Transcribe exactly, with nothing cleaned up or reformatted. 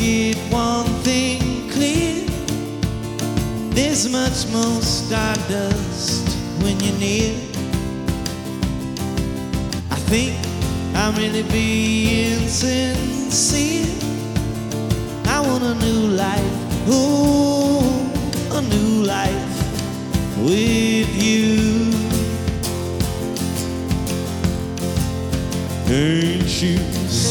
it one thing clear. There's much more stardust when you're near. I think I'm really being sincere. I want a new life, oh, a new life with you. Ain't you